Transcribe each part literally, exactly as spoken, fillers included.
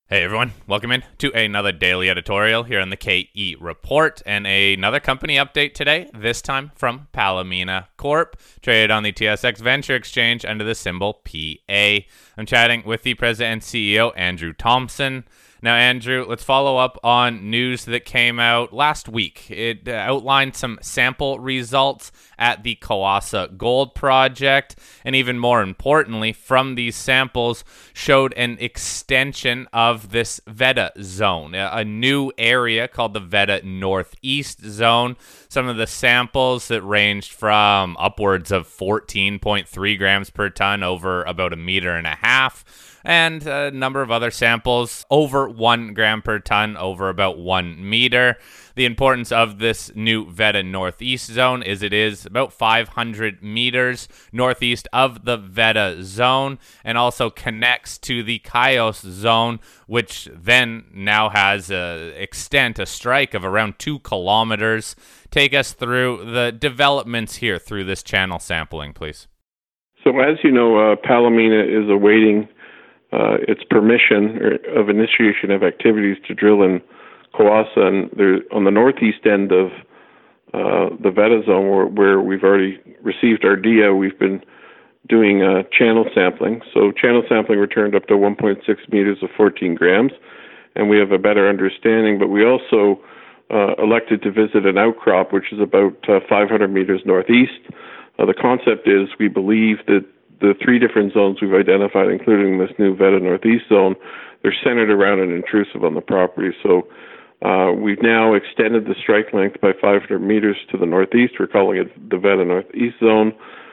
Hey everyone, welcome in to another daily editorial here on the K E Report and another company update today, this time from Palomina Corp, traded on the T S X Venture Exchange under the symbol P A. I'm chatting with the president and C E O, Andrew Thomson. Now, Andrew, let's follow up on news that came out last week. It uh, outlined some sample results at the Kawasa Gold Project, and even more importantly, from these samples showed an extension of this Veta zone, a new area called the Veta Northeast Zone. Some of the samples that ranged from upwards of fourteen point three grams per ton over about a meter and a half, and a number of other samples over one gram per ton over about one meter. The importance of this new Veta Northeast Zone is it is about five hundred meters northeast of the Veta Zone and also connects to the Cayos Zone, which then now has an extent, a strike of around two kilometers. Take us through the developments here through this channel sampling, please. So as you know, uh, Palomina is awaiting Uh, its permission or of initiation of activities to drill in Kawasa, and there on the northeast end of uh, the Veta zone, where, where we've already received our D I A. We've been doing uh, channel sampling. So channel sampling returned up to one point six meters of fourteen grams, and we have a better understanding. But we also uh, elected to visit an outcrop, which is about uh, five hundred meters northeast. Uh, the concept is we believe that the three different zones we've identified, including this new Veta Northeast zone, they're centered around an intrusive on the property. So uh, we've now extended the strike length by five hundred meters to the northeast. We're calling it the Veta Northeast zone.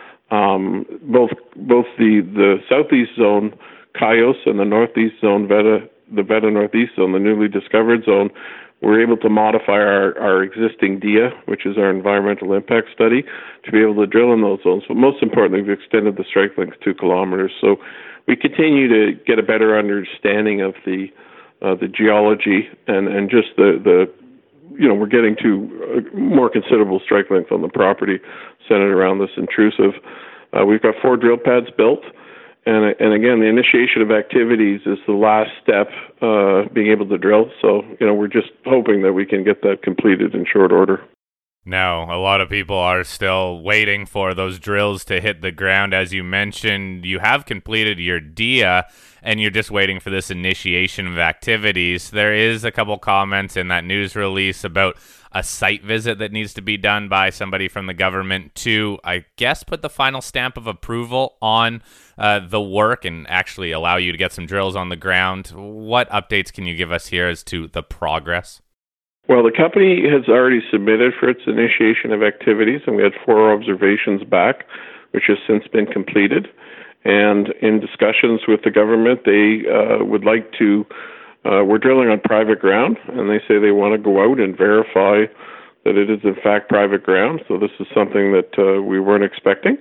Um, both both the, the southeast zone, Cayos, and the northeast zone, Veta, the Veta Northeast zone, the newly discovered zone, we're able to modify our, our existing D I A, which is our environmental impact study, to be able to drill in those zones. But most importantly, we've extended the strike length two kilometers. So we continue to get a better understanding of the uh, the geology and, and just the, the, you know, we're getting to a more considerable strike length on the property centered around this intrusive. Uh, we've got four drill pads built. And, and again, the initiation of activities is the last step, uh, being able to drill. So, you know, we're just hoping that we can get that completed in short order. Now, a lot of people are still waiting for those drills to hit the ground. As you mentioned, you have completed your D I A, and you're just waiting for this initiation of activities. There is a couple comments in that news release about a site visit that needs to be done by somebody from the government to, I guess, put the final stamp of approval on uh, the work and actually allow you to get some drills on the ground. What updates can you give us here as to the progress? Well, the company has already submitted for its initiation of activities, and we had four observations back, which has since been completed. And in discussions with the government, they uh, would like to, uh, we're drilling on private ground, and they say they want to go out and verify that it is in fact private ground. So this is something that uh, we weren't expecting.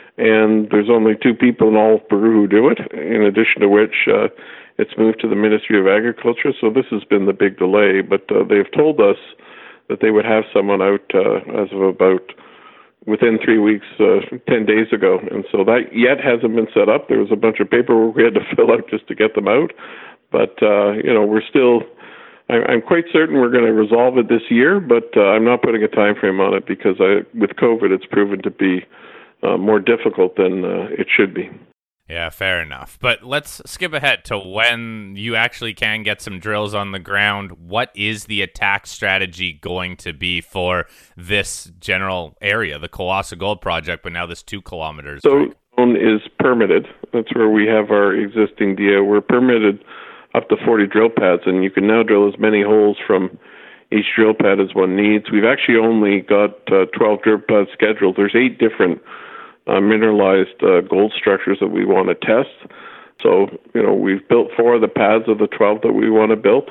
And there's only two people in all of Peru who do it, in addition to which uh, it's moved to the Ministry of Agriculture. So this has been the big delay, but uh, they've told us that they would have someone out uh, as of about within three weeks, uh, ten days ago. And so that yet hasn't been set up. There was a bunch of paperwork we had to fill out just to get them out. But, uh, you know, we're still, I, I'm quite certain we're going to resolve it this year, but uh, I'm not putting a time frame on it because I, with COVID, it's proven to be uh, more difficult than uh, it should be. Yeah, fair enough. But let's skip ahead to when you actually can get some drills on the ground. What is the attack strategy going to be for this general area, the Kawasa Gold Project, but now this two kilometers? So zone is permitted. That's where we have our existing D I A. We're permitted up to forty drill pads, and you can now drill as many holes from each drill pad as one needs. We've actually only got uh, twelve drill pads scheduled. There's eight different Uh, mineralized uh, gold structures that we want to test. So, you know, we've built four of the pads of the twelve that we want to build.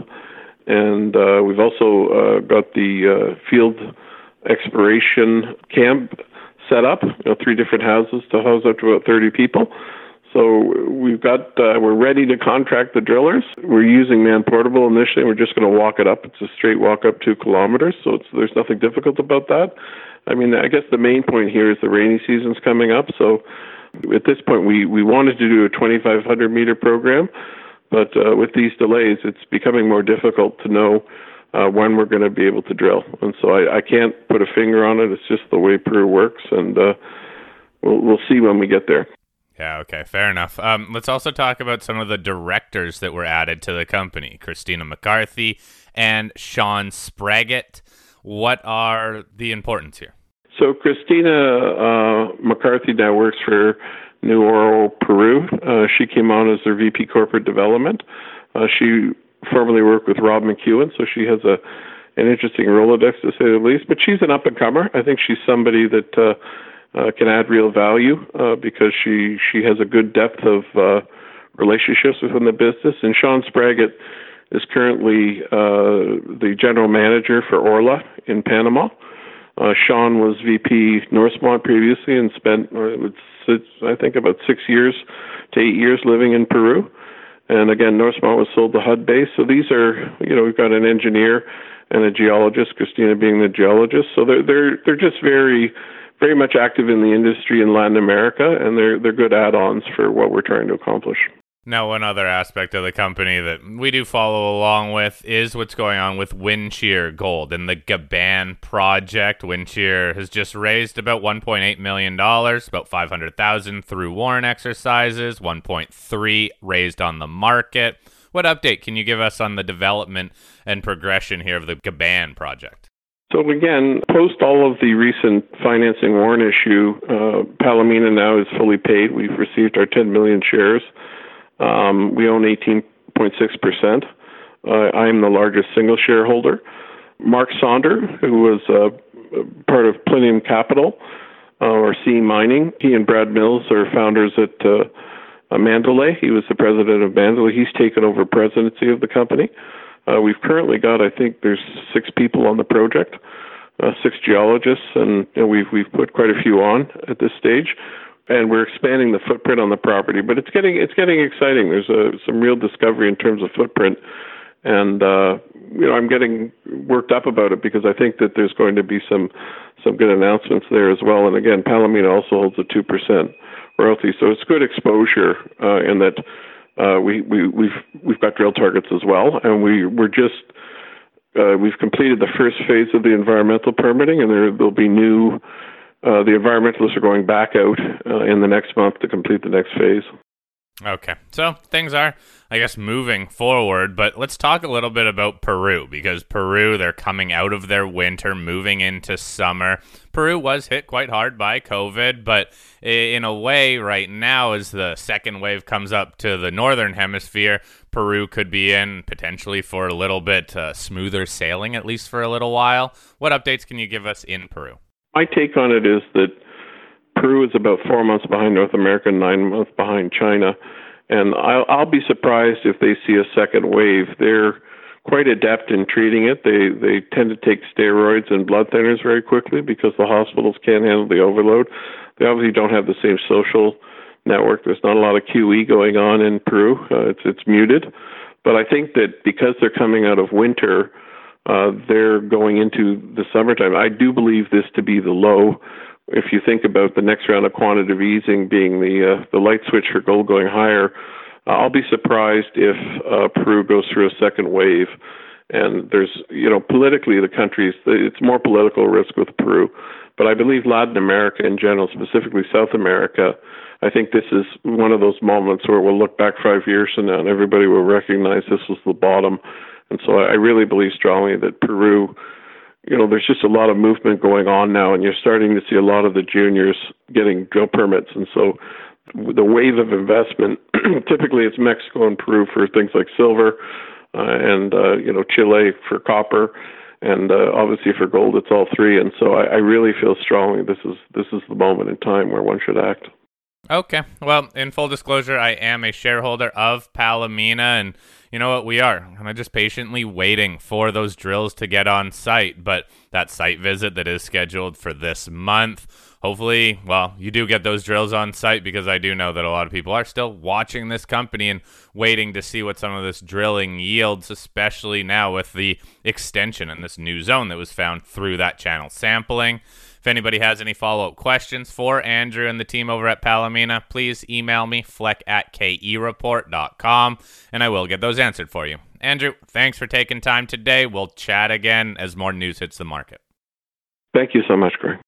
And uh, we've also uh, got the uh, field exploration camp set up, you know, three different houses to house up to about thirty people. So we've got, uh, we're ready to contract the drillers. We're using Man Portable initially. We're just going to walk it up. It's a straight walk up two kilometers, so it's, there's nothing difficult about that. I mean, I guess the main point here is the rainy season's coming up. So at this point, we, we wanted to do a twenty-five hundred meter program, But uh, with these delays, it's becoming more difficult to know uh, when we're going to be able to drill. And so I, I can't put a finger on it. It's just the way Peru works, and uh, we'll, we'll see when we get there. Yeah, okay, fair enough. Um, let's also talk about some of the directors that were added to the company, Christina McCarthy and Sean Spraggett. What are the importance here? So Christina uh, McCarthy now works for New Oro, Peru. Uh, she came on as their V P Corporate Development. Uh, she formerly worked with Rob McEwen, so she has a an interesting Rolodex, to say the least. But she's an up-and-comer. I think she's somebody that uh, Uh, can add real value uh, because she she has a good depth of uh, relationships within the business. And Sean Spraggett is currently uh, the general manager for Orla in Panama. Uh, Sean was V P Northmont previously and spent, uh, I think, about six years to eight years living in Peru. And again, Northmont was sold to H U D base. So these are, you know, we've got an engineer and a geologist, Christina being the geologist. So they're they're they're just very very much active in the industry in Latin America, and they're they're good add-ons for what we're trying to accomplish. Now, one other aspect of the company that we do follow along with is what's going on with Windshire Gold and the Gaban project. Windshire has just raised about one point eight million dollars, about five hundred thousand dollars through warrant exercises, one point three raised on the market. What update can you give us on the development and progression here of the Gaban project? So again, post all of the recent financing warrant issue, uh, Palomina now is fully paid. We've received our ten million shares. Um, we own eighteen point six percent. Uh, I am the largest single shareholder. Mark Sonder, who was uh, part of Plinium Capital, uh, or C Mining, he and Brad Mills are founders at uh, Mandalay. He was the president of Mandalay. He's taken over presidency of the company. Uh, we've currently got, I think, there's six people on the project, uh, six geologists, and you know, we've we've put quite a few on at this stage, and we're expanding the footprint on the property. But it's getting it's getting exciting. There's a, some real discovery in terms of footprint, and uh, you know I'm getting worked up about it because I think that there's going to be some some good announcements there as well. And again, Palomina also holds a two percent royalty, so it's good exposure uh, in that. Uh, we, we, we've we've got drill targets as well, and we we're just uh, we've completed the first phase of the environmental permitting, and there there'll be new. Uh, the environmentalists are going back out uh, in the next month to complete the next phase. Okay, so things are, I guess, moving forward, but let's talk a little bit about Peru, because Peru, they're coming out of their winter, moving into summer. Peru was hit quite hard by COVID, but in a way, right now, as the second wave comes up to the northern hemisphere, Peru could be in potentially for a little bit uh, smoother sailing, at least for a little while. What updates can you give us in Peru? My take on it is that Peru is about four months behind North America, nine months behind China, and I'll, I'll be surprised if they see a second wave. They're quite adept in treating it. They they tend to take steroids and blood thinners very quickly because the hospitals can't handle the overload. They obviously don't have the same social network. There's not a lot of Q E going on in Peru. Uh, it's it's muted, but I think that because they're coming out of winter, uh, they're going into the summertime. I do believe this to be the low. If you think about the next round of quantitative easing being the uh, the light switch for gold going higher, uh, I'll be surprised if uh, Peru goes through a second wave. And there's, you know, politically the countries, it's more political risk with Peru. But I believe Latin America in general, specifically South America, I think this is one of those moments where we'll look back five years from now and everybody will recognize this was the bottom. And so I really believe strongly that Peru, you know, there's just a lot of movement going on now, and you're starting to see a lot of the juniors getting drill permits. And so the wave of investment, typically it's Mexico and Peru for things like silver, uh, and, uh, you know, Chile for copper, and uh, obviously for gold, it's all three. And so I, I really feel strongly this is this is the moment in time where one should act. Okay. Well, in full disclosure, I am a shareholder of Palomina, and you know what, we are. I'm just patiently waiting for those drills to get on site, but that site visit that is scheduled for this month hopefully, well, you do get those drills on site, because I do know that a lot of people are still watching this company and waiting to see what some of this drilling yields, especially now with the extension and this new zone that was found through that channel sampling. If anybody has any follow-up questions for Andrew and the team over at Palomina, please email me, fleck at k e report dot com, and I will get those answered for you. Andrew, thanks for taking time today. We'll chat again as more news hits the market. Thank you so much, Greg.